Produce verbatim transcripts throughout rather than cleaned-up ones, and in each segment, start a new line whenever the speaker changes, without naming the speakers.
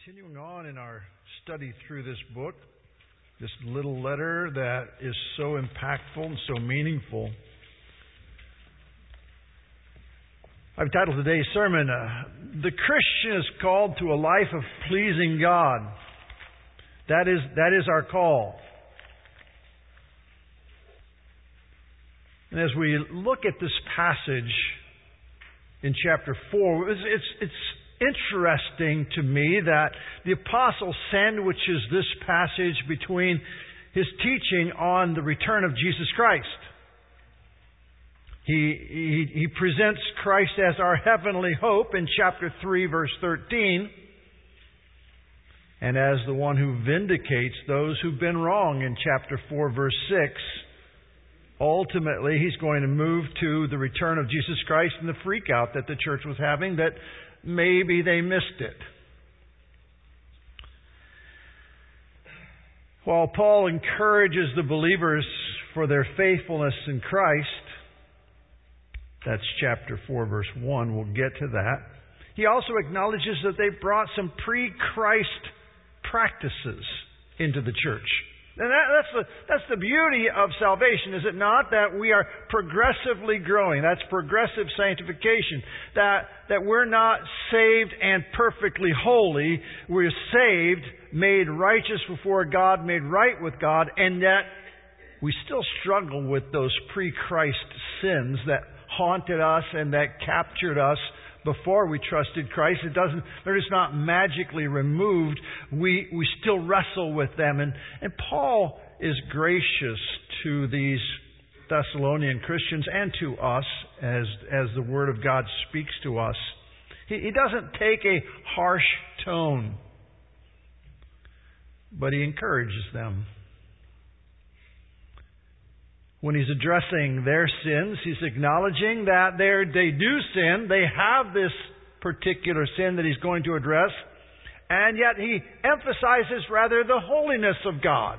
Continuing on in our study through this book, this little letter that is so impactful and so meaningful. I've titled today's sermon, uh, The Christian is Called to a Life of Pleasing God. That is, that is our call. And as we look at this passage in chapter four, it's, it's, it's interesting to me that the apostle sandwiches this passage between his teaching on the return of Jesus Christ. He, he, he presents Christ as our heavenly hope in chapter three, verse thirteen, and as the one who vindicates those who've been wrong in chapter four, verse six. Ultimately, he's going to move to the return of Jesus Christ and the freak out that the church was having, that maybe they missed it. While Paul encourages the believers for their faithfulness in Christ, that's chapter four, verse one, we'll get to that. He also acknowledges that they brought some pre-Christ practices into the church. And that, that's the that's the beauty of salvation, is it not? That we are progressively growing. That's progressive sanctification. That that we're not saved and perfectly holy. We're saved, made righteous before God, made right with God, and yet we still struggle with those pre-Christ sins that haunted us and that captured us before we trusted Christ. It doesn't, they're just not magically removed. We we still wrestle with them. And, and Paul is gracious to these Thessalonian Christians and to us as, as the Word of God speaks to us. He, he doesn't take a harsh tone, but he encourages them. When he's addressing their sins, he's acknowledging that they do sin. They have this particular sin that he's going to address. And yet he emphasizes rather the holiness of God,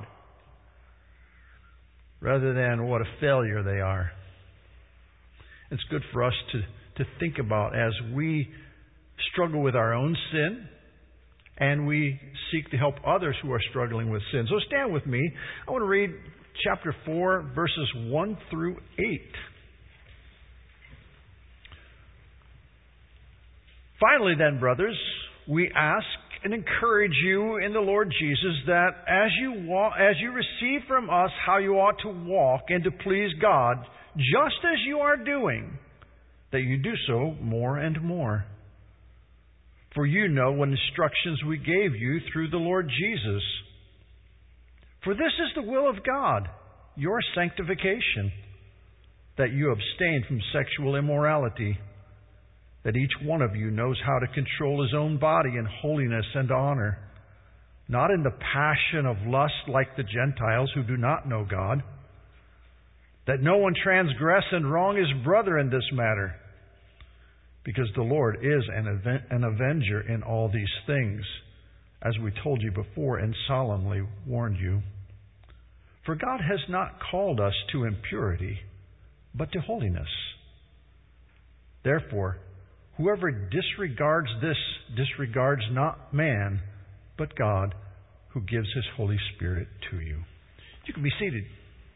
rather than what a failure they are. It's good for us to, to think about as we struggle with our own sin and we seek to help others who are struggling with sin. So stand with me. I want to read chapter four, verses one through eight. Finally then, brothers, we ask and encourage you in the Lord Jesus that as you walk, as you receive from us how you ought to walk and to please God, just as you are doing, that you do so more and more. For you know what instructions we gave you through the Lord Jesus. For this is the will of God, your sanctification, that you abstain from sexual immorality, that each one of you knows how to control his own body in holiness and honor, not in the passion of lust like the Gentiles who do not know God, that no one transgress and wrong his brother in this matter, because the Lord is an, an avenger in all these things, as we told you before and solemnly warned you. For God has not called us to impurity, but to holiness. Therefore, whoever disregards this disregards not man, but God, who gives His Holy Spirit to you. You can be seated.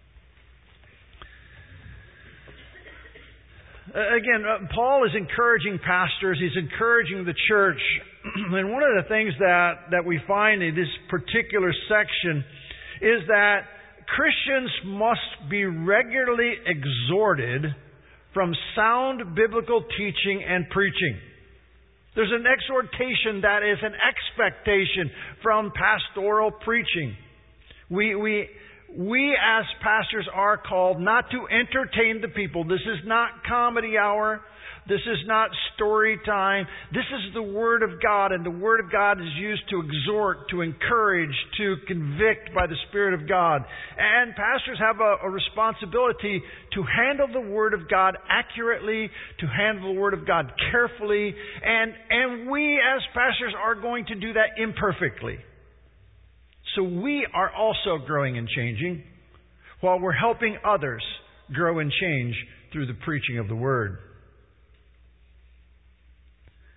Again, Paul is encouraging pastors. He's encouraging the church. And one of the things that, that we find in this particular section is that Christians must be regularly exhorted from sound biblical teaching and preaching. There's an exhortation that is an expectation from pastoral preaching. We, we, we as pastors are called not to entertain the people. This is not comedy hour. This is not story time. This is the Word of God, and the Word of God is used to exhort, to encourage, to convict by the Spirit of God. And pastors have a, a responsibility to handle the Word of God accurately, to handle the Word of God carefully, and, and we as pastors are going to do that imperfectly. So we are also growing and changing while we're helping others grow and change through the preaching of the Word.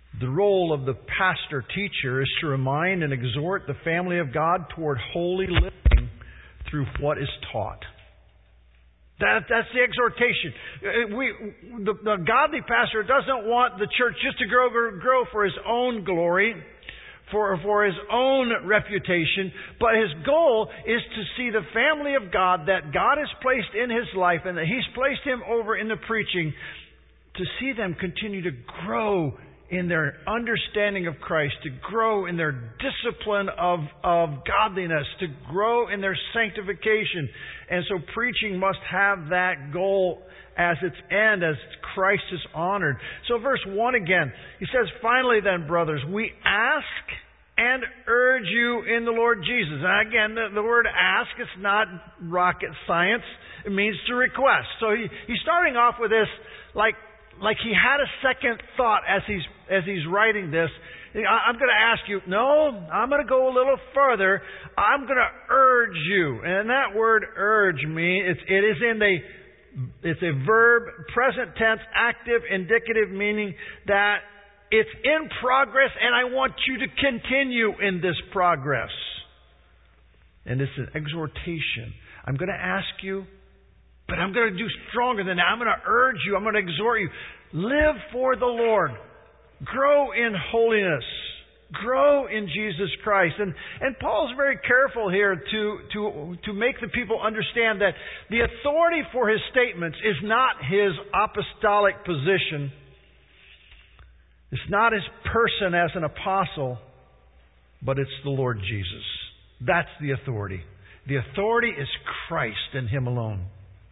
The role of the pastor-teacher is to remind and exhort the family of God toward holy living through what is taught. That, that's the exhortation. We, the, the godly pastor doesn't want the church just to grow, grow for his own glory, for, for his own reputation, but his goal is to see the family of God that God has placed in his life and that he's placed him over in the preaching, to see them continue to grow in their understanding of Christ, to grow in their discipline of, of godliness, to grow in their sanctification. And so preaching must have that goal as its end, as Christ is honored. So verse one again, he says, finally then, brothers, we ask and urge you in the Lord Jesus. And again, the, the word ask is not rocket science. It means to request. So he, he's starting off with this like Like he had a second thought as he's as he's writing this. I'm going to ask you, no, I'm going to go a little further. I'm going to urge you. And that word urge means it's, it is in the, it's a verb, present tense, active, indicative, meaning that it's in progress and I want you to continue in this progress. And it's an exhortation. I'm going to ask you, but I'm going to do stronger than that. I'm going to urge you. I'm going to exhort you. Live for the Lord. Grow in holiness. Grow in Jesus Christ. And, and Paul's very careful here to, to, to make the people understand that the authority for his statements is not his apostolic position. It's not his person as an apostle, but it's the Lord Jesus. That's the authority. The authority is Christ and him alone.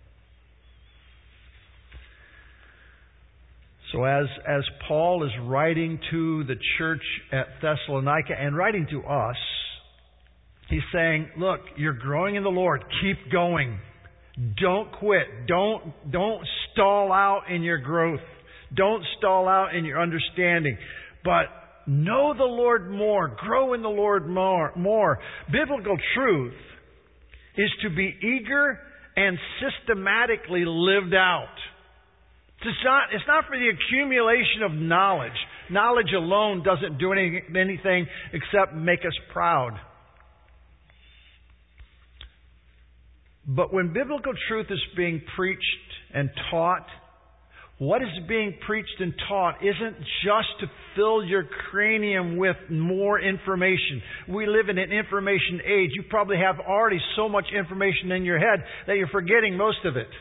So as, as Paul is writing to the church at Thessalonica and writing to us, he's saying, look, you're growing in the Lord. Keep going. Don't quit. Don't, don't stall out in your growth. Don't stall out in your understanding. But know the Lord more. Grow in the Lord more. more. Biblical truth is to be eager and systematically lived out. It's not, it's not for the accumulation of knowledge. Knowledge alone doesn't do any, anything except make us proud. But when biblical truth is being preached and taught, what is being preached and taught isn't just to fill your cranium with more information. We live in an information age. You probably have already so much information in your head that you're forgetting most of it.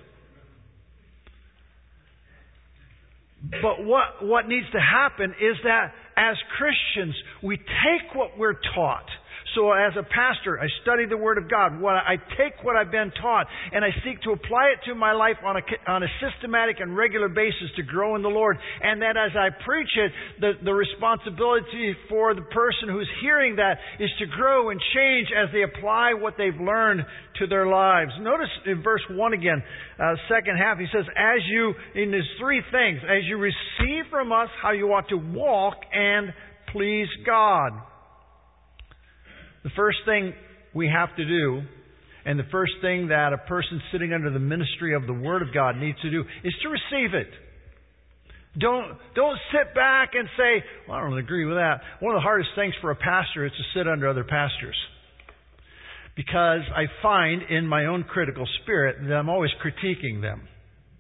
But what, what needs to happen is that as Christians, we take what we're taught. So as a pastor, I study the Word of God. What I take what I've been taught and I seek to apply it to my life on a, on a systematic and regular basis to grow in the Lord. And that as I preach it, the, the responsibility for the person who's hearing that is to grow and change as they apply what they've learned to their lives. Notice in verse one again, uh, second half, he says, as you, in these three things, as you receive from us how you ought to walk and please God. The first thing we have to do, and the first thing that a person sitting under the ministry of the Word of God needs to do, is to receive it. Don't, don't sit back and say, well, I don't agree with that. One of the hardest things for a pastor is to sit under other pastors. Because I find in my own critical spirit that I'm always critiquing them.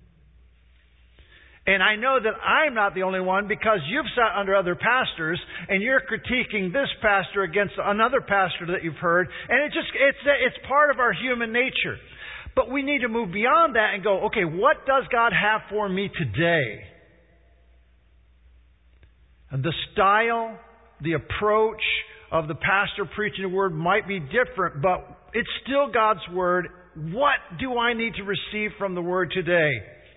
And I know that I'm not the only one, because you've sat under other pastors and you're critiquing this pastor against another pastor that you've heard. And it just, it's, it's part of our human nature. But we need to move beyond that and go, okay, what does God have for me today? And the style, the approach of the pastor preaching the Word might be different, but it's still God's Word. What do I need to receive from the Word today?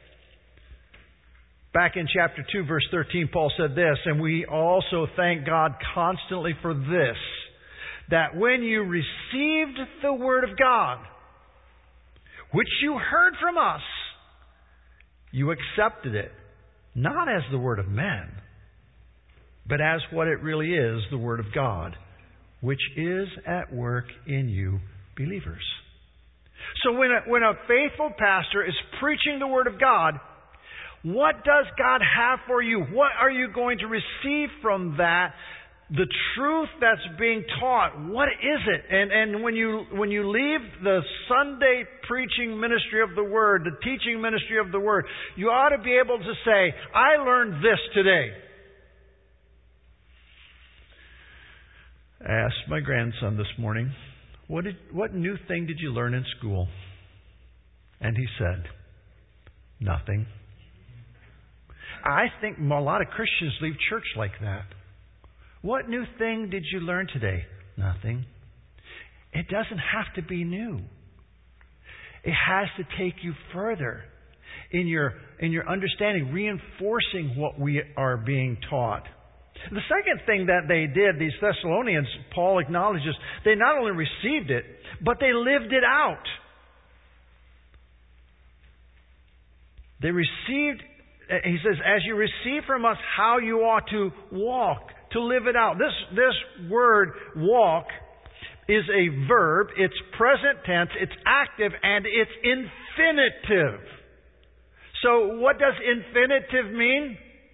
Back in chapter two, verse thirteen, Paul said this, and we also thank God constantly for this, that when you received the Word of God, which you heard from us, you accepted it, not as the word of men, but as what it really is, the Word of God, which is at work in you believers. So when a, when a faithful pastor is preaching the Word of God, What does God have for you? What are you going to receive from that? The truth that's being taught, what is it? And and when you when you leave the Sunday preaching ministry of the Word, the teaching ministry of the Word, you ought to be able to say, I learned this today. I asked my grandson this morning, what did what new thing did you learn in school? And he said, nothing. I think a lot of Christians leave church like that. What new thing did you learn today? Nothing. It doesn't have to be new. It has to take you further in your in your understanding, reinforcing what we are being taught. The second thing that they did, these Thessalonians, Paul acknowledges, they not only received it, but they lived it out. They received, he says, as you receive from us how you ought to walk, to live it out. This this word, walk, is a verb. It's present tense, it's active, and it's infinitive. So what does infinitive mean?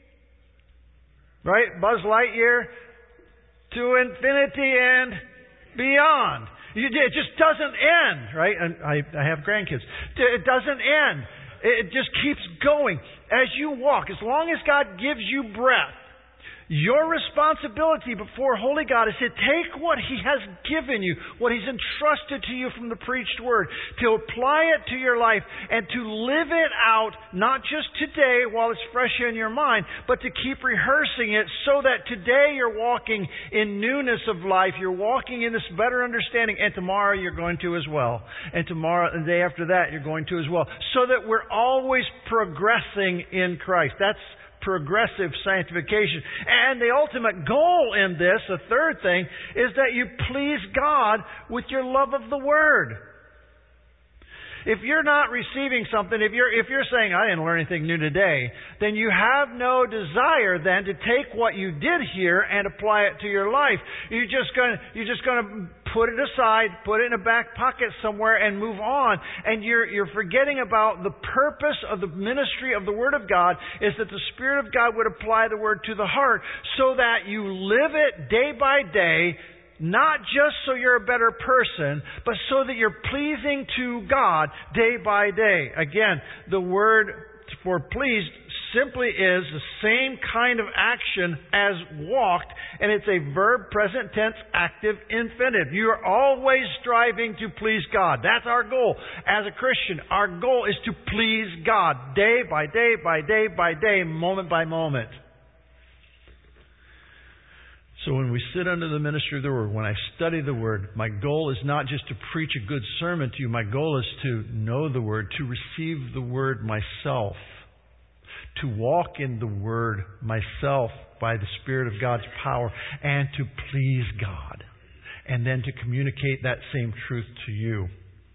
Right? Buzz Lightyear, to infinity and beyond. It just doesn't end, right? And I, I have grandkids. It doesn't end. It just keeps going. As you walk, as long as God gives you breath, your responsibility before Holy God is to take what He has given you, what He's entrusted to you from the preached Word, to apply it to your life and to live it out, not just today while it's fresh in your mind, but to keep rehearsing it so that today you're walking in newness of life, you're walking in this better understanding, and tomorrow you're going to as well. And tomorrow, the day after that, you're going to as well. So that we're always progressing in Christ. That's progressive sanctification. And the ultimate goal in this, the third thing, is that you please God with your love of the Word. If you're not receiving something, if you're if you're saying, I didn't learn anything new today, then you have no desire then to take what you did here and apply it to your life. You're just going you're just going to put it aside, put it in a back pocket somewhere and move on. And you're you're forgetting about the purpose of the ministry of the Word of God is that the Spirit of God would apply the Word to the heart so that you live it day by day, not just so you're a better person, but so that you're pleasing to God day by day. Again, the word for pleased simply is the same kind of action as walked, and it's a verb, present tense, active, infinitive. You are always striving to please God. That's our goal. As a Christian, our goal is to please God day by day by day by day, moment by moment. So when we sit under the ministry of the Word, when I study the Word, my goal is not just to preach a good sermon to you. My goal is to know the Word, to receive the Word myself, to walk in the Word myself by the Spirit of God's power, and to please God, and then to communicate that same truth to you.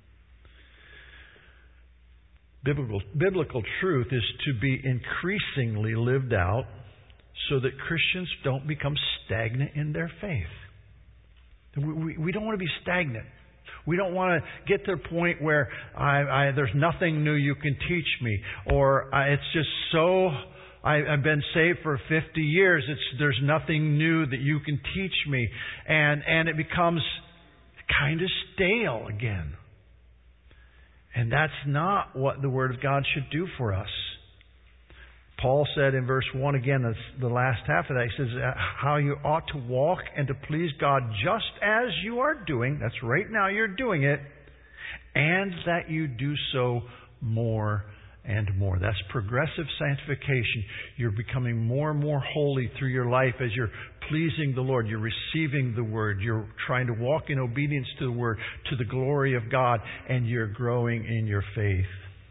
Biblical, biblical truth is to be increasingly lived out, so that Christians don't become stagnant in their faith. We, we, we don't want to be stagnant. We don't want to get to the point where I, I, there's nothing new you can teach me, or I, it's just so I, I've been saved for fifty years. It's there's nothing new that you can teach me, and and it becomes kind of stale again. And that's not what the Word of God should do for us. Paul said in verse one again, that's the last half of that, he says, how you ought to walk and to please God just as you are doing, that's right now you're doing it, and that you do so more and more. That's progressive sanctification. You're becoming more and more holy through your life as you're pleasing the Lord. You're receiving the Word. You're trying to walk in obedience to the Word, to the glory of God, and you're growing in your faith.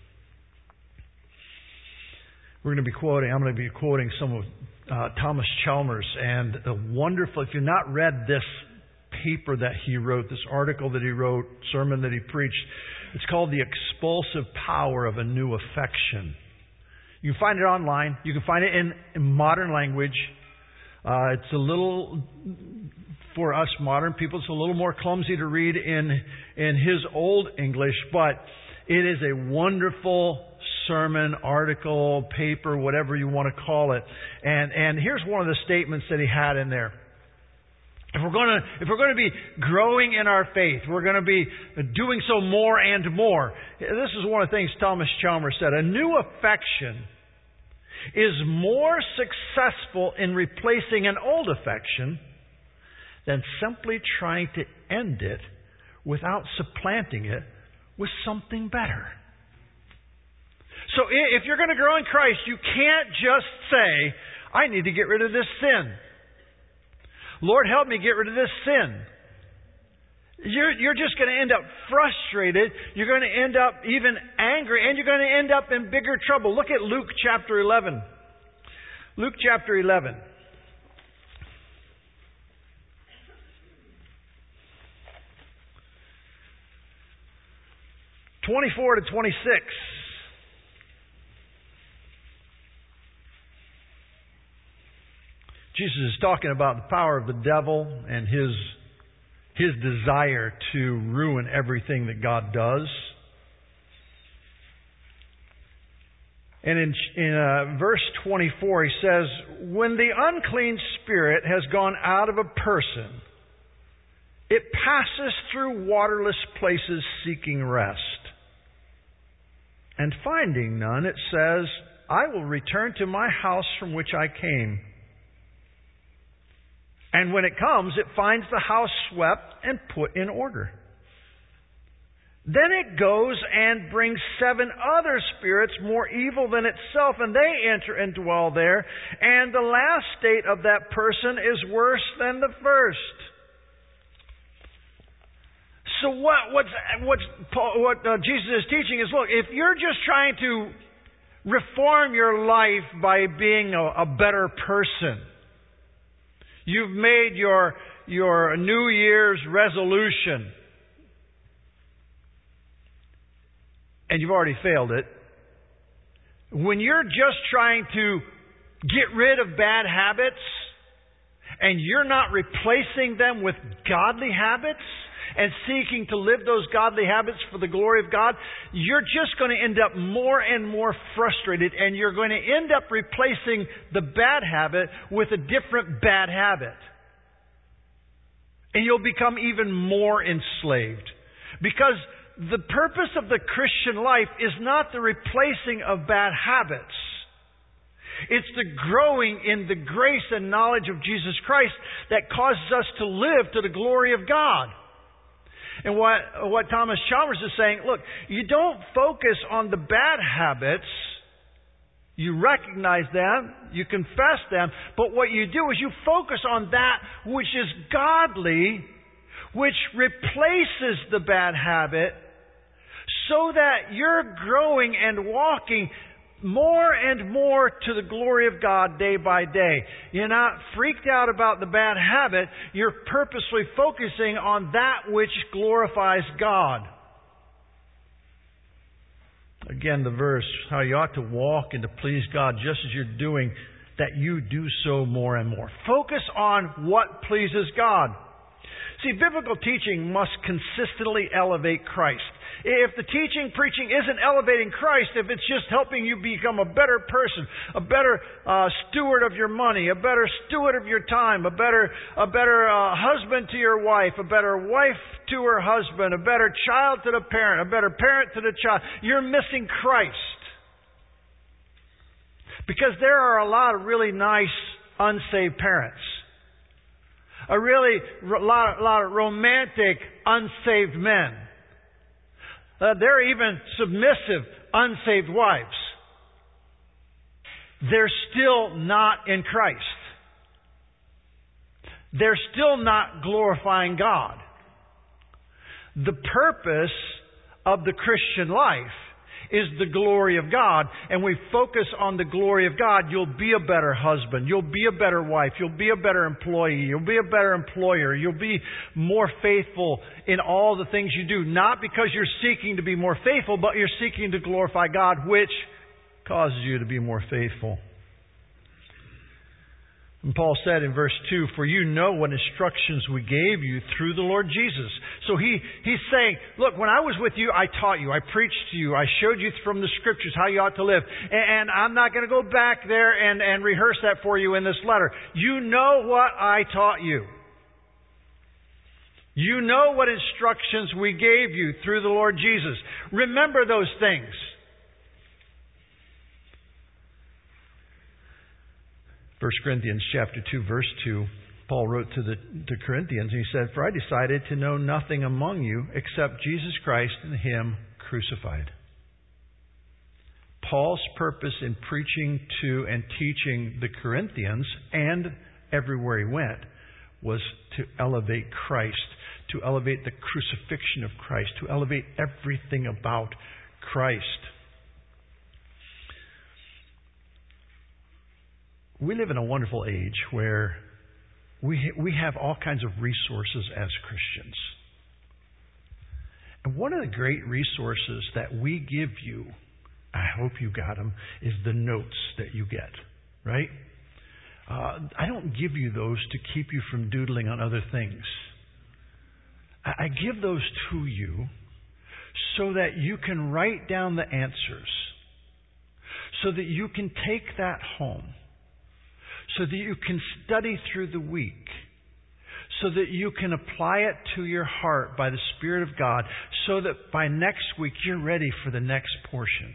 We're going to be quoting, I'm going to be quoting some of uh, Thomas Chalmers, and a wonderful, if you've not read this paper that he wrote, this article that he wrote, sermon that he preached, it's called The Expulsive Power of a New Affection. You can find it online. You can find it in, in modern language. Uh, it's a little, for us modern people, it's a little more clumsy to read in, in his old English, but it is a wonderful sermon, article, paper, whatever you want to call it. And, and here's one of the statements that he had in there. If we're going to, if we're going to be growing in our faith, we're going to be doing so more and more. This is one of the things Thomas Chalmers said. A new affection is more successful in replacing an old affection than simply trying to end it without supplanting it with something better. So if you're going to grow in Christ, you can't just say, I need to get rid of this sin. Lord, help me get rid of this sin. You're, you're just going to end up frustrated. You're going to end up even angry. And you're going to end up in bigger trouble. Look at Luke chapter eleven. Luke chapter eleven. twenty-four to twenty-six. Jesus is talking about the power of the devil and his his desire to ruin everything that God does. And in, in uh, verse twenty-four, he says, when the unclean spirit has gone out of a person, it passes through waterless places seeking rest. And finding none, it says, I will return to my house from which I came. And when it comes, it finds the house swept and put in order. Then it goes and brings seven other spirits more evil than itself, and they enter and dwell there. And the last state of that person is worse than the first. So what what's, what's Paul, what uh, Jesus is teaching is, look, if you're just trying to reform your life by being a, a better person, you've made your your New Year's resolution, and you've already failed it. When you're just trying to get rid of bad habits, and you're not replacing them with godly habits, and seeking to live those godly habits for the glory of God, you're just going to end up more and more frustrated, and you're going to end up replacing the bad habit with a different bad habit. And you'll become even more enslaved. Because the purpose of the Christian life is not the replacing of bad habits. It's the growing in the grace and knowledge of Jesus Christ that causes us to live to the glory of God. And what, what Thomas Chalmers is saying, look, you don't focus on the bad habits. You recognize them, you confess them, but what you do is you focus on that which is godly, which replaces the bad habit, so that you're growing and walking more and more to the glory of God day by day. You're not freaked out about the bad habit. You're purposely focusing on that which glorifies God. Again, the verse, how you ought to walk and to please God just as you're doing, that you do so more and more. Focus on what pleases God. See, biblical teaching must consistently elevate Christ. If the teaching, preaching isn't elevating Christ, if it's just helping you become a better person, a better uh, steward of your money, a better steward of your time, a better a better uh, husband to your wife, a better wife to her husband, a better child to the parent, a better parent to the child, you're missing Christ. Because there are a lot of really nice unsaved parents. A really a lot, a lot of romantic unsaved men. Uh, there are even submissive, unsaved wives. They're still not in Christ. They're still not glorifying God. The purpose of the Christian life is the glory of God, and we focus on the glory of God, you'll be a better husband, you'll be a better wife, you'll be a better employee, you'll be a better employer, you'll be more faithful in all the things you do, not because you're seeking to be more faithful, but you're seeking to glorify God, which causes you to be more faithful. And Paul said in verse two, for you know what instructions we gave you through the Lord Jesus. So he, he's saying, look, when I was with you, I taught you, I preached to you, I showed you from the Scriptures how you ought to live. And, and I'm not going to go back there and, and rehearse that for you in this letter. You know what I taught you. You know what instructions we gave you through the Lord Jesus. Remember those things. First Corinthians chapter two, verse two, Paul wrote to the to Corinthians, and he said, for I decided to know nothing among you except Jesus Christ and Him crucified. Paul's purpose in preaching to and teaching the Corinthians, and everywhere he went, was to elevate Christ, to elevate the crucifixion of Christ, to elevate everything about Christ. We live in a wonderful age where we we have all kinds of resources as Christians. And one of the great resources that we give you, I hope you got them, is the notes that you get, right? Uh, I don't give you those to keep you from doodling on other things. I, I give those to you so that you can write down the answers, so that you can take that home, so that you can study through the week, so that you can apply it to your heart by the Spirit of God, so that by next week you're ready for the next portion.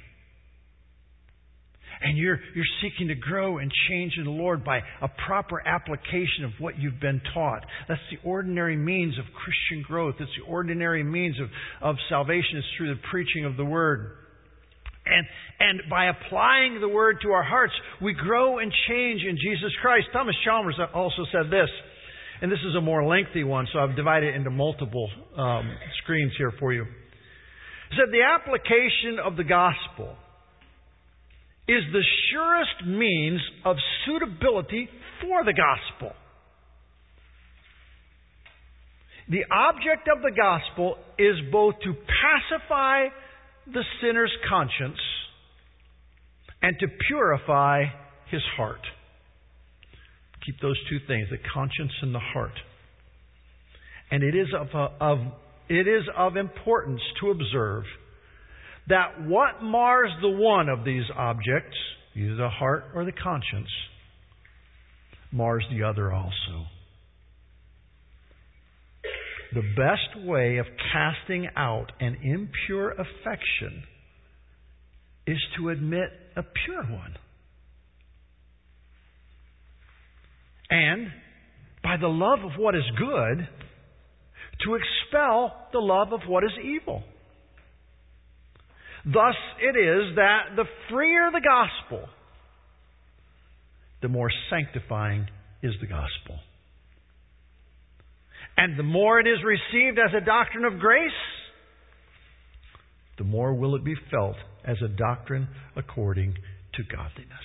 And you're, you're seeking to grow and change in the Lord by a proper application of what you've been taught. That's the ordinary means of Christian growth. It's the ordinary means of, of salvation. It's through the preaching of the Word. And, and by applying the Word to our hearts, we grow and change in Jesus Christ. Thomas Chalmers also said this, and this is a more lengthy one, so I've divided it into multiple um, screens here for you. He said, the application of the gospel is the surest means of suitability for the gospel. The object of the gospel is both to pacify the sinner's conscience and to purify his heart. Keep those two things, the conscience and the heart. And it is of, of it is of importance to observe that what mars the one of these objects, either the heart or the conscience, mars the other also. The best way of casting out an impure affection is to admit a pure one. And, by the love of what is good, to expel the love of what is evil. Thus it is that the freer the gospel, the more sanctifying is the gospel. And the more it is received as a doctrine of grace, the more will it be felt as a doctrine according to godliness.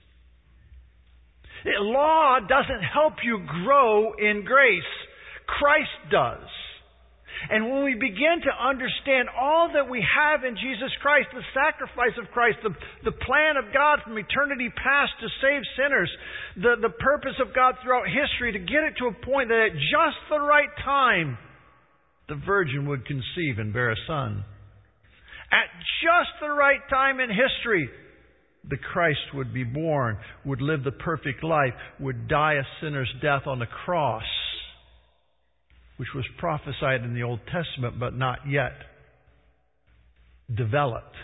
Law doesn't help you grow in grace. Christ does. And when we begin to understand all that we have in Jesus Christ, the sacrifice of Christ, the, the plan of God from eternity past to save sinners, the, the purpose of God throughout history to get it to a point that at just the right time, the virgin would conceive and bear a son. At just the right time in history, the Christ would be born, would live the perfect life, would die a sinner's death on the cross, which was prophesied in the Old Testament but not yet developed.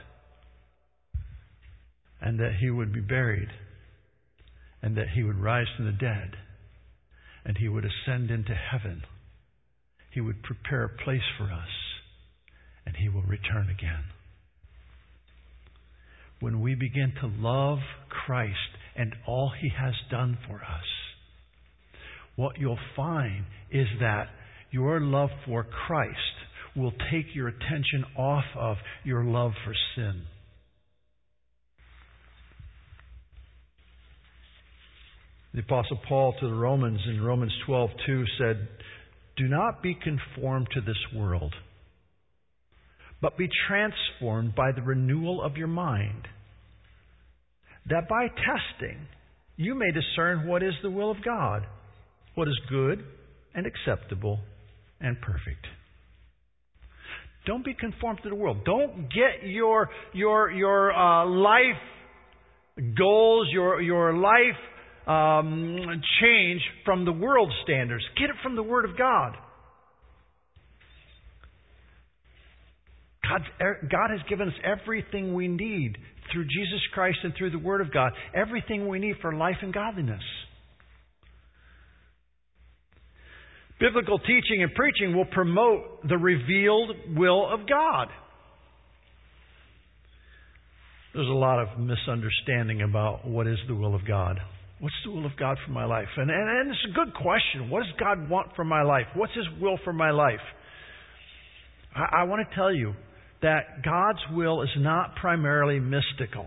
And that He would be buried. And that He would rise from the dead. And He would ascend into heaven. He would prepare a place for us. And He will return again. When we begin to love Christ and all He has done for us, what you'll find is that your love for Christ will take your attention off of your love for sin. The Apostle Paul to the Romans in Romans twelve two said, do not be conformed to this world, but be transformed by the renewal of your mind, that by testing you may discern what is the will of God, what is good and acceptable and perfect. Don't be conformed to the world. Don't get your your your uh, life goals, your your life um, change from the world standards. Get it from the Word of God. God, God has given us everything we need through Jesus Christ and through the Word of God. Everything we need for life and godliness. Biblical teaching and preaching will promote the revealed will of God. There's a lot of misunderstanding about what is the will of God. What's the will of God for my life? And, and, and it's a good question. What does God want for my life? What's His will for my life? I, I want to tell you that God's will is not primarily mystical,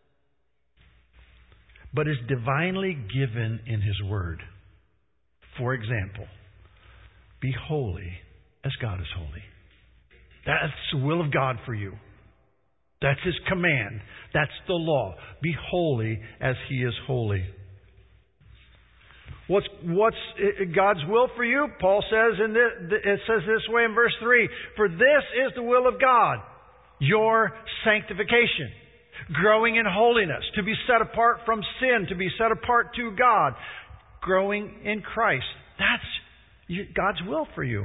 but is divinely given in His Word. For example, be holy as God is holy. That's the will of God for you. That's His command. That's the law. Be holy as He is holy. What's what's God's will for you? Paul says in this, it says this way in verse three, for this is the will of God, your sanctification, growing in holiness, to be set apart from sin, to be set apart to God, growing in Christ. That's God's will for you.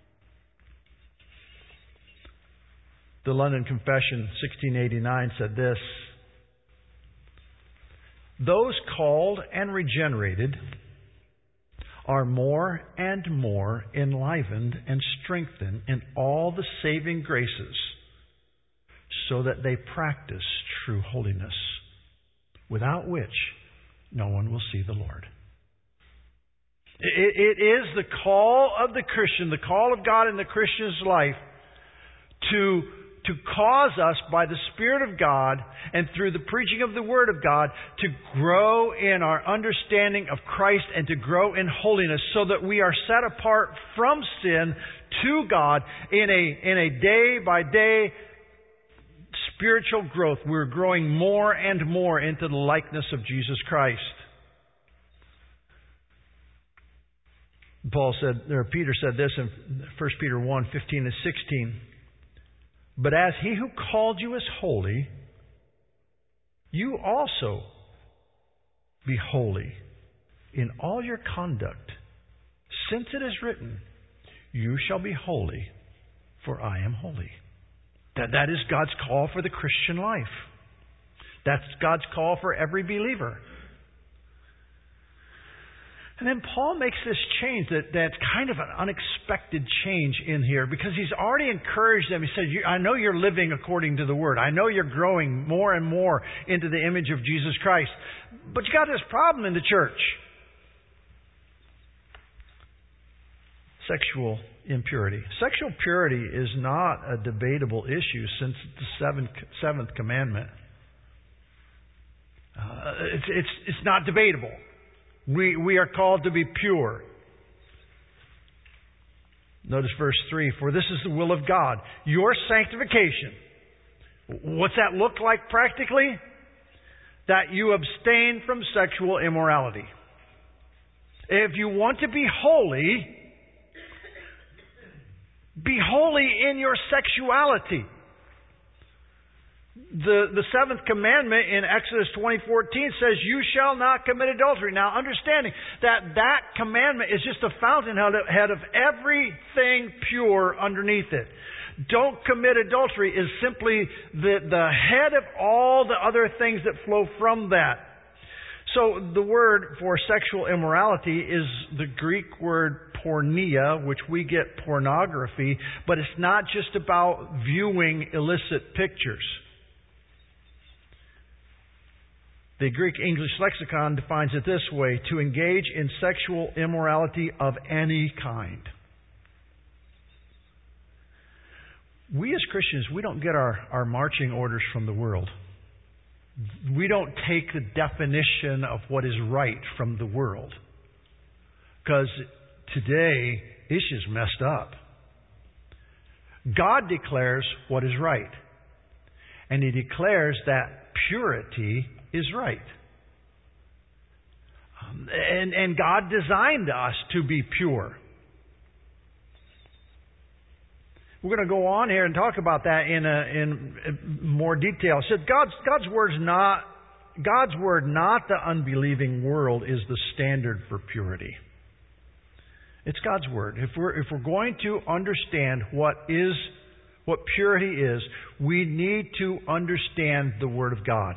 The London Confession, sixteen eighty-nine, said this, those called and regenerated are more and more enlivened and strengthened in all the saving graces, so that they practice true holiness, without which no one will see the Lord. It, it is the call of the Christian, the call of God in the Christian's life, to to cause us by the Spirit of God and through the preaching of the Word of God to grow in our understanding of Christ and to grow in holiness, so that we are set apart from sin to God in a in a day by day spiritual growth. We're growing more and more into the likeness of Jesus Christ. Paul said, or Peter said this in First Peter one, fifteen and sixteen. But as He who called you is holy, you also be holy in all your conduct, since it is written, you shall be holy, for I am holy. That, that is God's call for the Christian life. That's God's call for every believer. And then Paul makes this change that, that's kind of an unexpected change in here, because he's already encouraged them. He said, I know you're living according to the Word. I know you're growing more and more into the image of Jesus Christ. But you got this problem in the church. Sexual impurity. Sexual purity is not a debatable issue since the seventh, seventh commandment. Uh, it's, it's, it's not debatable. We, we are called to be pure. Notice verse three. For this is the will of God, your sanctification. What's that look like practically? That you abstain from sexual immorality. If you want to be holy, be holy in your sexuality. The, the seventh commandment in Exodus twenty fourteen says, you shall not commit adultery. Now, understanding that that commandment is just a fountainhead of everything pure underneath it. Don't commit adultery is simply the, the head of all the other things that flow from that. So the word for sexual immorality is the Greek word porneia, which we get pornography, but it's not just about viewing illicit pictures. The Greek English lexicon defines it this way: to engage in sexual immorality of any kind. We as Christians, we don't get our, our marching orders from the world. We don't take the definition of what is right from the world. Because today, it's just messed up. God declares what is right. And He declares that purity is right. And, and God designed us to be pure. We're going to go on here and talk about that in a, in more detail. It said God's God's word's not God's word, not the unbelieving world, is the standard for purity. It's God's word. If we're if we're going to understand what is what purity is, we need to understand the Word of God.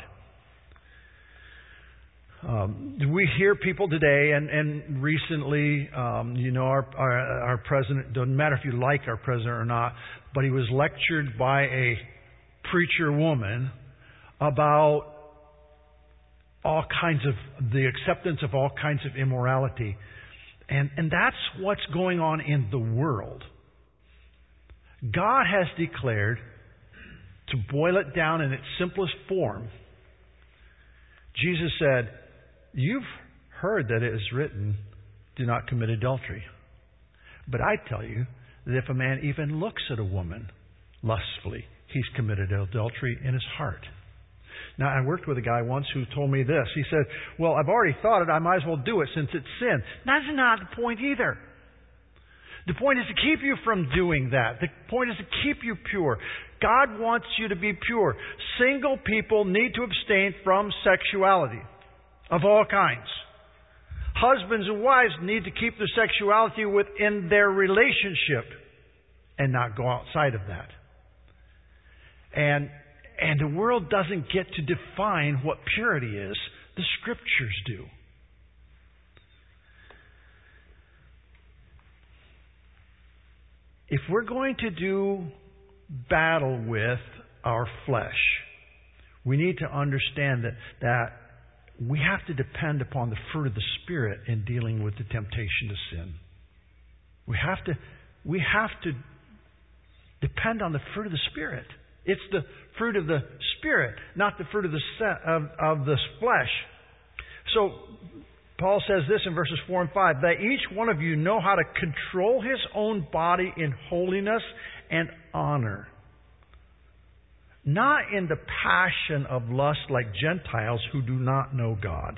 Um, we hear people today, and, and recently, um, you know, our, our our president, doesn't matter if you like our president or not, but he was lectured by a preacher woman about all kinds of, the acceptance of all kinds of immorality. And, and that's what's going on in the world. God has declared, to boil it down in its simplest form, Jesus said, "You've heard that it is written, do not commit adultery. But I tell you that if a man even looks at a woman lustfully, he's committed adultery in his heart." Now, I worked with a guy once who told me this. He said, "Well, I've already thought it. I might as well do it since it's sin." That's not the point either. The point is to keep you from doing that. The point is to keep you pure. God wants you to be pure. Single people need to abstain from sexuality of all kinds. Husbands and wives need to keep their sexuality within their relationship and not go outside of that. And And the world doesn't get to define what purity is. The Scriptures do. If we're going to do battle with our flesh, we need to understand that, that we have to depend upon the fruit of the Spirit in dealing with the temptation to sin. We have to, we have to depend on the fruit of the Spirit. It's the fruit of the Spirit, not the fruit of the of, of the flesh. So Paul says this in verses four and five, that each one of you know how to control his own body in holiness and honor, not in the passion of lust like Gentiles who do not know God.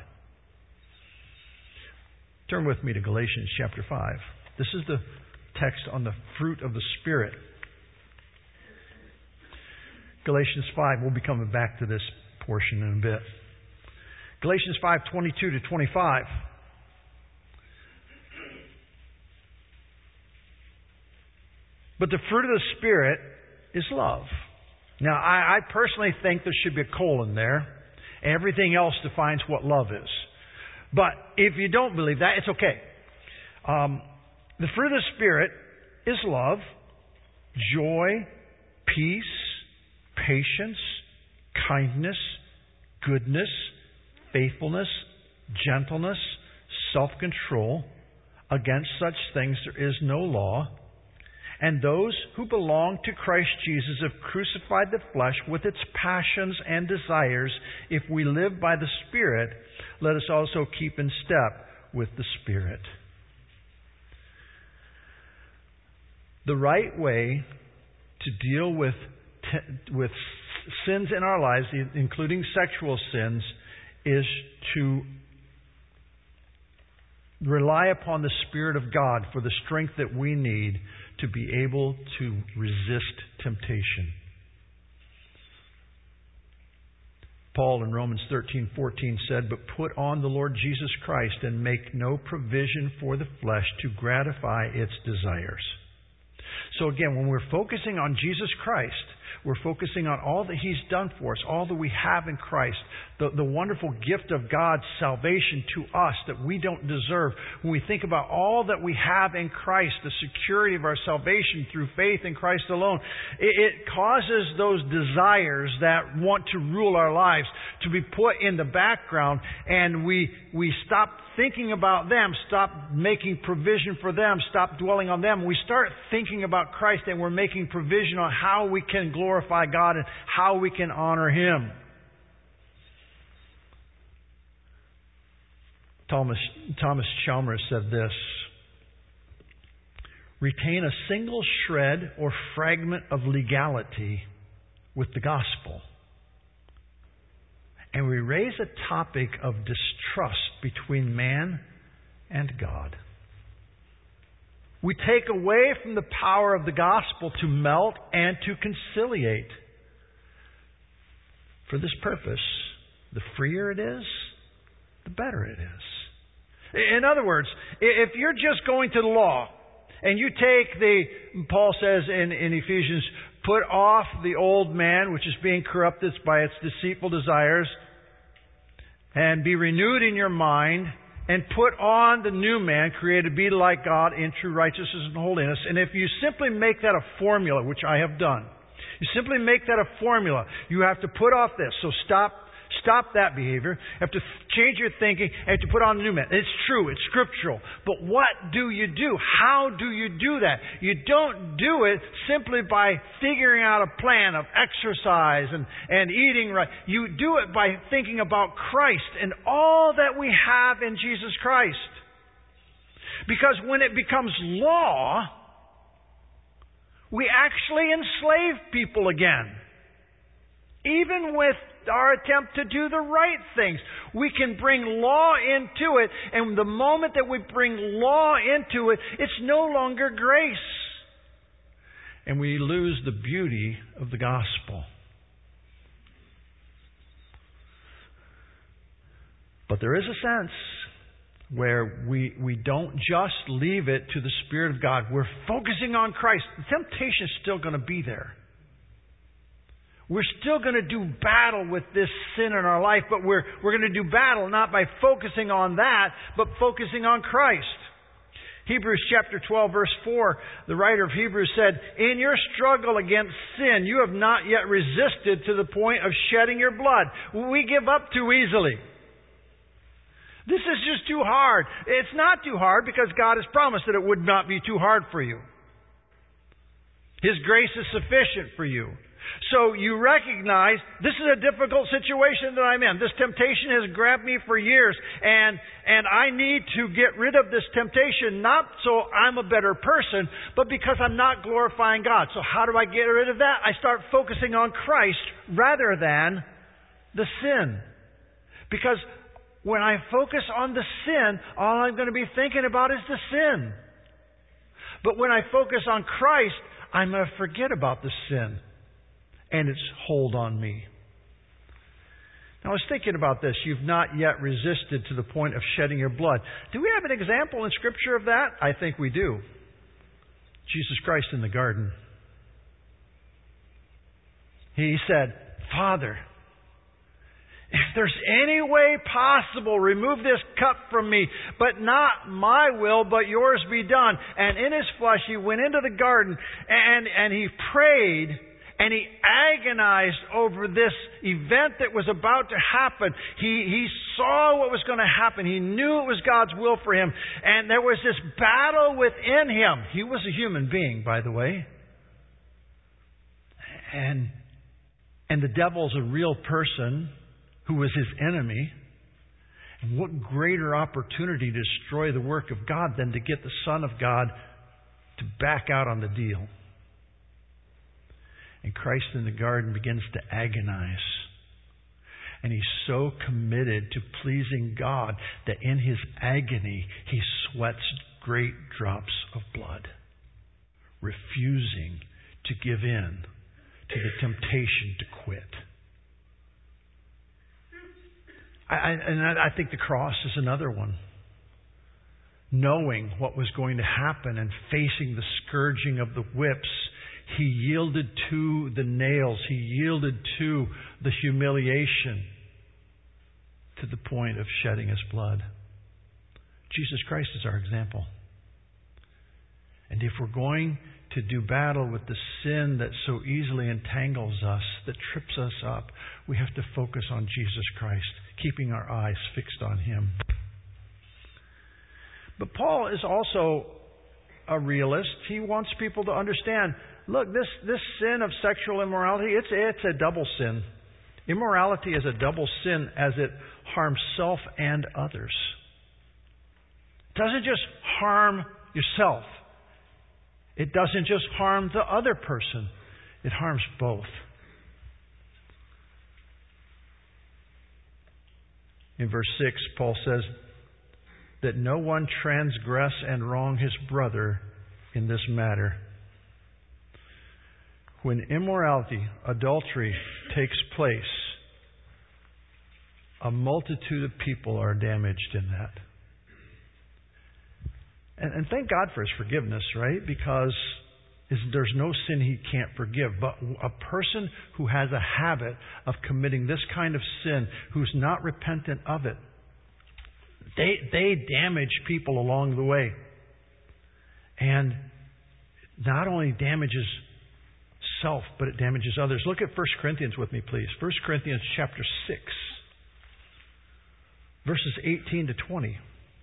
Turn with me to Galatians chapter five. This is the text on the fruit of the Spirit. Galatians five, we'll be coming back to this portion in a bit. Galatians five, twenty-two to twenty-five. But the fruit of the Spirit is love. Now, I, I personally think there should be a colon there. Everything else defines what love is. But if you don't believe that, it's okay. Um, the fruit of the Spirit is love, joy, peace, patience, kindness, goodness, faithfulness, gentleness, self-control. Against such things there is no law. And those who belong to Christ Jesus have crucified the flesh with its passions and desires. If we live by the Spirit, let us also keep in step with the Spirit. The right way to deal with with sins in our lives, including sexual sins, is to rely upon the Spirit of God for the strength that we need to be able to resist temptation. Paul in Romans thirteen fourteen said, "But put on the Lord Jesus Christ and make no provision for the flesh to gratify its desires." So again, when we're focusing on Jesus Christ, we're focusing on all that He's done for us, all that we have in Christ, the, the wonderful gift of God's salvation to us that we don't deserve. When we think about all that we have in Christ, the security of our salvation through faith in Christ alone, it, it causes those desires that want to rule our lives to be put in the background, and we we stop thinking about them, stop making provision for them, stop dwelling on them. We start thinking about Christ, and we're making provision on how we can glorify God and how we can honor Him. Thomas, Thomas Chalmers said this: "Retain a single shred or fragment of legality with the gospel, and we raise a topic of distrust between man and God. We take away from the power of the gospel to melt and to conciliate. For this purpose, the freer it is, the better it is. In other words, if you're just going to the law and you take the, Paul says in, in Ephesians, put off the old man, which is being corrupted by its deceitful desires, and be renewed in your mind, and put on the new man, created to be like God in true righteousness and holiness. And if you simply make that a formula, which I have done, you simply make that a formula, you have to put off this. So stop Stop that behavior. You have to change your thinking and to put on the new man. It's true. It's scriptural. But what do you do? How do you do that? You don't do it simply by figuring out a plan of exercise and, and eating right. You do it by thinking about Christ and all that we have in Jesus Christ. Because when it becomes law, we actually enslave people again. Even with our attempt to do the right things, we can bring law into it, and the moment that we bring law into it, it's no longer grace. And we lose the beauty of the gospel. But there is a sense where we, we don't just leave it to the Spirit of God. We're focusing on Christ. The temptation is still going to be there. We're still going to do battle with this sin in our life, but we're, we're going to do battle not by focusing on that, but focusing on Christ. Hebrews chapter twelve, verse four, the writer of Hebrews said, "In your struggle against sin, you have not yet resisted to the point of shedding your blood." We give up too easily. This is just too hard. It's not too hard because God has promised that it would not be too hard for you. His grace is sufficient for you. So you recognize this is a difficult situation that I'm in. This temptation has grabbed me for years, and and I need to get rid of this temptation, not so I'm a better person, but because I'm not glorifying God. So how do I get rid of that? I start focusing on Christ rather than the sin. Because when I focus on the sin, all I'm going to be thinking about is the sin. But when I focus on Christ, I'm going to forget about the sin and its hold on me. Now, I was thinking about this. You've not yet resisted to the point of shedding your blood. Do we have an example in Scripture of that? I think we do. Jesus Christ in the garden. He said, "Father, if there's any way possible, remove this cup from me, but not my will, but yours be done." And in His flesh, He went into the garden and, and He prayed. And He agonized over this event that was about to happen. He, he saw what was going to happen. He knew it was God's will for Him. And there was this battle within Him. He was a human being, by the way. And, and the devil's a real person who was His enemy. And what greater opportunity to destroy the work of God than to get the Son of God to back out on the deal. And Christ in the garden begins to agonize. And He's so committed to pleasing God that in His agony, He sweats great drops of blood, refusing to give in to the temptation to quit. I, I, and I, I think the cross is another one. Knowing what was going to happen and facing the scourging of the whips, He yielded to the nails. He yielded to the humiliation to the point of shedding His blood. Jesus Christ is our example. And if we're going to do battle with the sin that so easily entangles us, that trips us up, we have to focus on Jesus Christ, keeping our eyes fixed on Him. But Paul is also a realist. He wants people to understand, look, this, this sin of sexual immorality, it's, it's a double sin. Immorality is a double sin as it harms self and others. It doesn't just harm yourself. It doesn't just harm the other person. It harms both. In verse six, Paul says, that no one transgress and wrong his brother in this matter. When immorality, adultery takes place, a multitude of people are damaged in that. And, and thank God for His forgiveness, right? Because there's no sin He can't forgive. But a person who has a habit of committing this kind of sin, who's not repentant of it, they they damage people along the way. And not only damages self, but it damages others. Look at First Corinthians with me, please. First Corinthians chapter six, verses eighteen to twenty.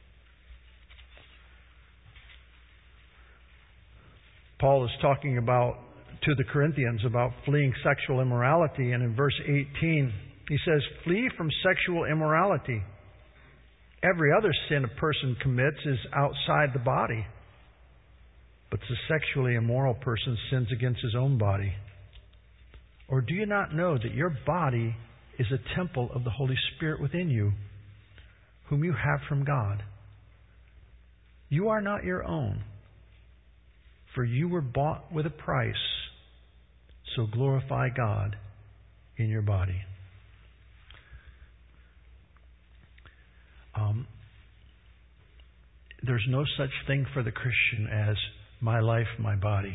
Paul is talking about to the Corinthians about fleeing sexual immorality, and in verse eighteen he says, "Flee from sexual immorality. Every other sin a person commits is outside the body, but the sexually immoral person sins against his own body. Or do you not know that your body is a temple of the Holy Spirit within you, whom you have from God? You are not your own, for you were bought with a price, so glorify God in your body." Um, there's no such thing for the Christian as my life, my body.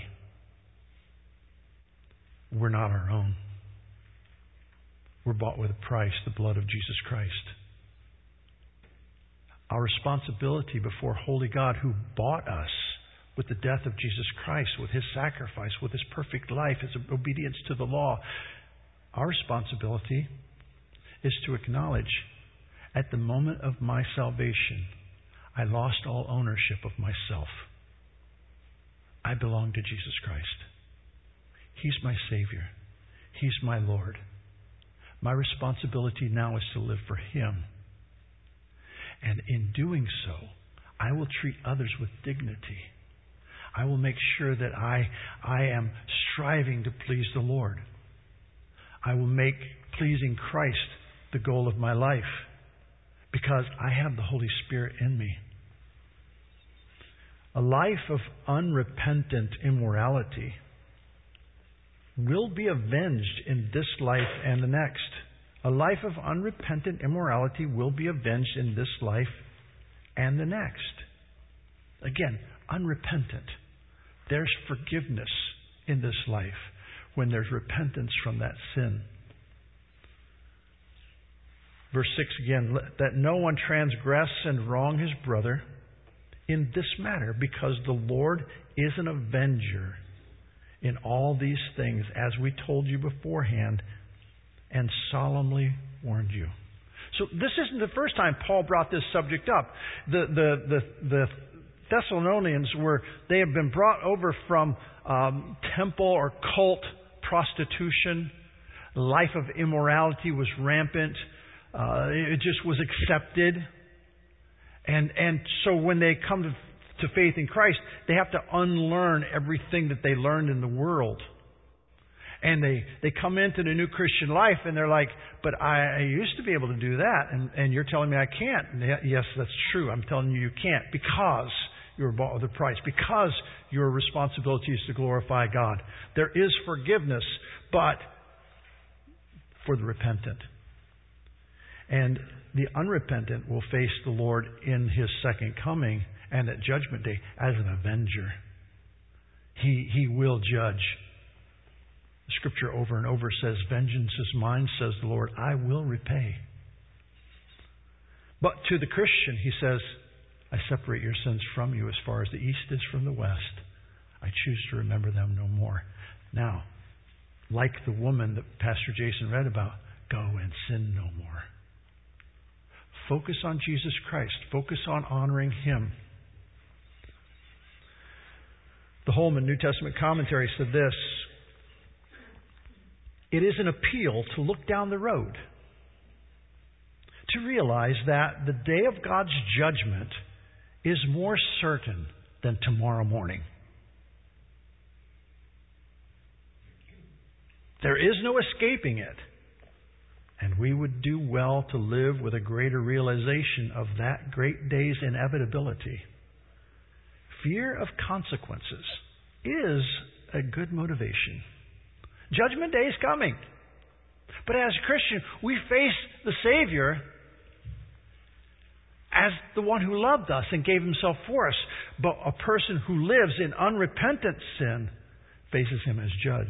We're not our own. We're bought with a price, the blood of Jesus Christ. Our responsibility before holy God, who bought us with the death of Jesus Christ, with His sacrifice, with His perfect life, His obedience to the law, our responsibility is to acknowledge, at the moment of my salvation, I lost all ownership of myself. I belong to Jesus Christ. He's my Savior. He's my Lord. My responsibility now is to live for Him. And in doing so, I will treat others with dignity. I will make sure that I, I am striving to please the Lord. I will make pleasing Christ the goal of my life, because I have the Holy Spirit in me. A life of unrepentant immorality will be avenged in this life and the next. A life of unrepentant immorality will be avenged in this life and the next. Again, unrepentant. There's forgiveness in this life when there's repentance from that sin. Verse six again, that no one transgress and wrong his brother in this matter, because the Lord is an avenger in all these things, as we told you beforehand and solemnly warned you. So this isn't the first time Paul brought this subject up. The the the, the Thessalonians were they have been brought over from um, temple or cult prostitution. Life of immorality was rampant. Uh, it just was accepted. And and so when they come to, to faith in Christ, they have to unlearn everything that they learned in the world. And they, they come into the new Christian life and they're like, but I, I used to be able to do that, and, and you're telling me I can't. And yes, that's true. I'm telling you you can't, because you were bought with a price, because your responsibility is to glorify God. There is forgiveness, but for the repentant. And the unrepentant will face the Lord in His second coming and at Judgment Day as an avenger. He, he will judge. The Scripture over and over says, "Vengeance is mine, says the Lord, I will repay." But to the Christian, He says, "I separate your sins from you as far as the east is from the west. I choose to remember them no more." Now, like the woman that Pastor Jason read about, go and sin no more. Focus on Jesus Christ. Focus on honoring Him. The Holman New Testament Commentary said this: it is an appeal to look down the road, to realize that the day of God's judgment is more certain than tomorrow morning. There is no escaping it. And we would do well to live with a greater realization of that great day's inevitability. Fear of consequences is a good motivation. Judgment Day is coming. But as a Christian, we face the Savior as the one who loved us and gave Himself for us. But a person who lives in unrepentant sin faces Him as judge.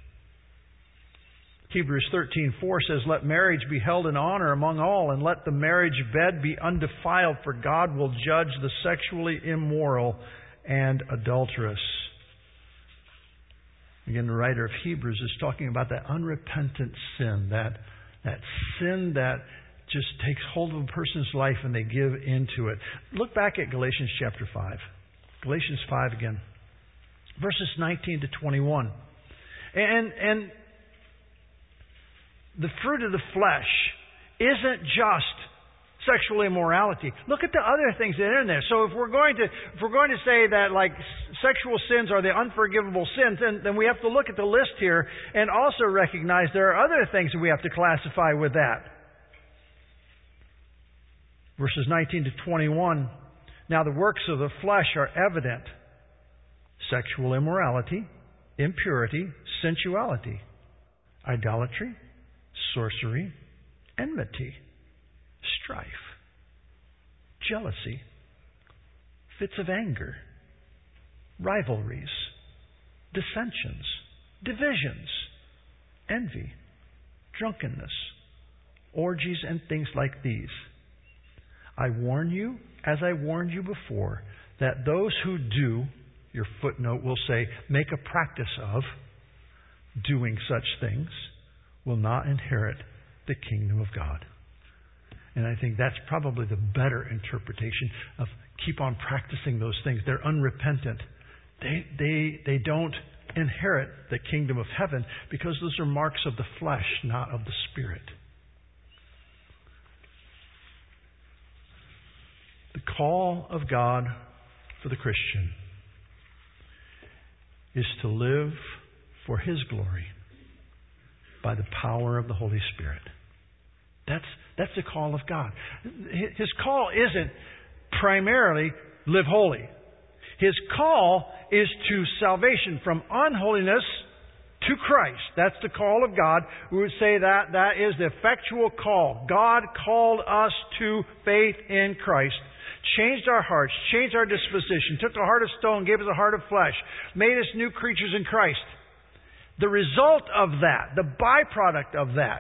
Hebrews thirteen four says, "Let marriage be held in honor among all, and let the marriage bed be undefiled, for God will judge the sexually immoral and adulterous." Again, the writer of Hebrews is talking about that unrepentant sin, that, that sin that just takes hold of a person's life and they give into it. Look back at Galatians chapter five. Galatians five again. Verses nineteen to twenty-one. And, and the fruit of the flesh isn't just sexual immorality. Look at the other things that are in there. So if we're going to if we're going to say that like sexual sins are the unforgivable sins, then, then we have to look at the list here and also recognize there are other things that we have to classify with that. Verses nineteen to twenty-one. Now the works of the flesh are evident: sexual immorality, impurity, sensuality, idolatry, sorcery, enmity, strife, jealousy, fits of anger, rivalries, dissensions, divisions, envy, drunkenness, orgies, and things like these. I warn you, as I warned you before, that those who do, your footnote will say, make a practice of doing such things, will not inherit the kingdom of God. And I think that's probably the better interpretation of keep on practicing those things. They're unrepentant. They, they, they don't inherit the kingdom of heaven because those are marks of the flesh, not of the Spirit. The call of God for the Christian is to live for His glory by the power of the Holy Spirit. That's, that's the call of God. His call isn't primarily live holy. His call is to salvation from unholiness to Christ. That's the call of God. We would say that that is the effectual call. God called us to faith in Christ. Changed our hearts, changed our disposition, took a heart of stone, gave us a heart of flesh, made us new creatures in Christ. The result of that, the byproduct of that,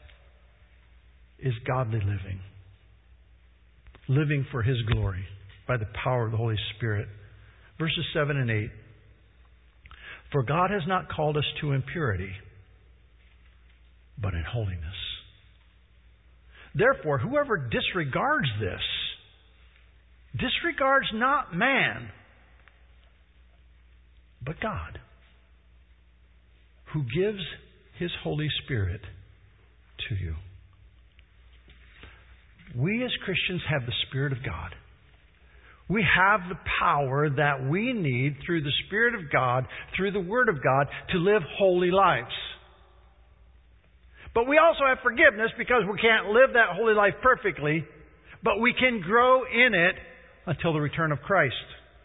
is godly living. Living for His glory by the power of the Holy Spirit. Verses seven and eight. For God has not called us to impurity, but in holiness. Therefore, whoever disregards this, disregards not man, but God, who gives His Holy Spirit to you. We as Christians have the Spirit of God. We have the power that we need through the Spirit of God, through the Word of God, to live holy lives. But we also have forgiveness because we can't live that holy life perfectly, but we can grow in it until the return of Christ.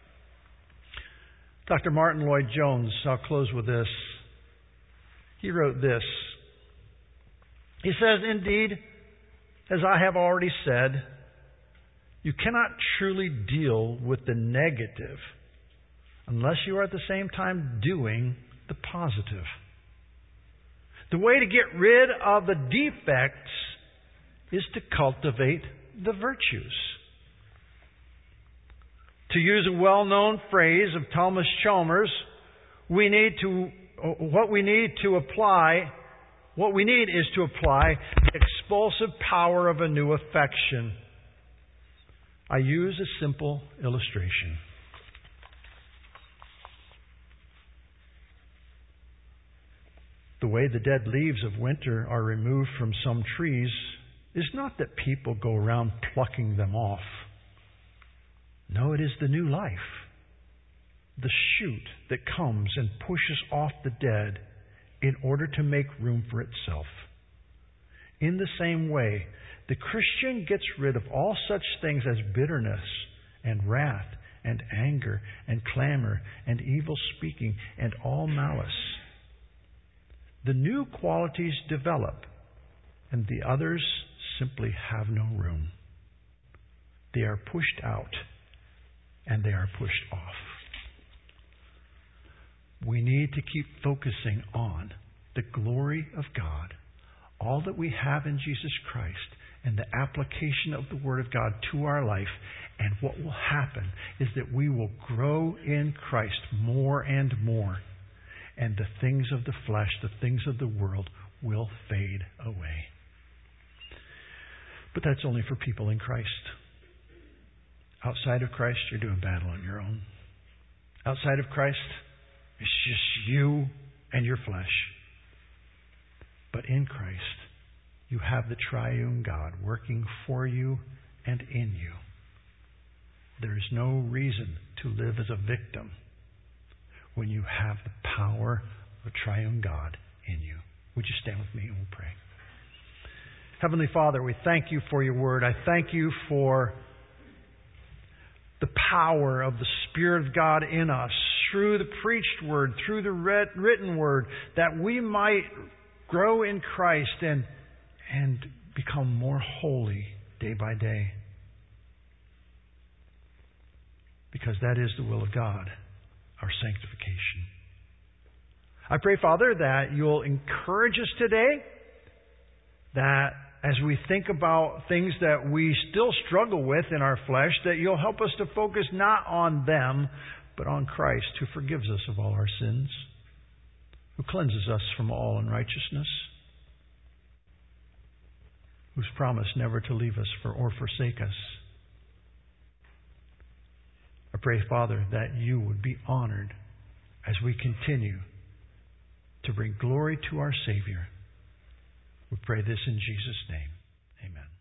Doctor Martin Lloyd-Jones, I'll close with this. He wrote this. He says, indeed, as I have already said, you cannot truly deal with the negative unless you are at the same time doing the positive. The way to get rid of the defects is to cultivate the virtues. To use a well-known phrase of Thomas Chalmers, we need to what we need to apply what we need is to apply the expulsive power of a new affection. I use a simple illustration. The way the dead leaves of winter are removed from some trees is not that people go around plucking them off. No, it is the new life, the shoot that comes and pushes off the dead in order to make room for itself. In the same way, the Christian gets rid of all such things as bitterness and wrath and anger and clamor and evil speaking and all malice. The new qualities develop, and the others simply have no room. They are pushed out, and they are pushed off. We need to keep focusing on the glory of God, all that we have in Jesus Christ, and the application of the Word of God to our life. And what will happen is that we will grow in Christ more and more. And the things of the flesh, the things of the world will fade away. But that's only for people in Christ. Outside of Christ, you're doing battle on your own. Outside of Christ, it's just you and your flesh. But in Christ, you have the triune God working for you and in you. There is no reason to live as a victim when you have the power of a triune God in you. Would you stand with me and we'll pray? Heavenly Father, we thank you for your word. I thank you for the power of the Spirit of God in us through the preached word, through the read, written word, that we might grow in Christ and, and become more holy day by day. Because that is the will of God, our sanctification. I pray, Father, that you'll encourage us today, that as we think about things that we still struggle with in our flesh, that you'll help us to focus not on them, but on Christ, who forgives us of all our sins, who cleanses us from all unrighteousness, who's promised never to leave us for, or forsake us. I pray, Father, that you would be honored as we continue to bring glory to our Savior. We pray this in Jesus' name. Amen.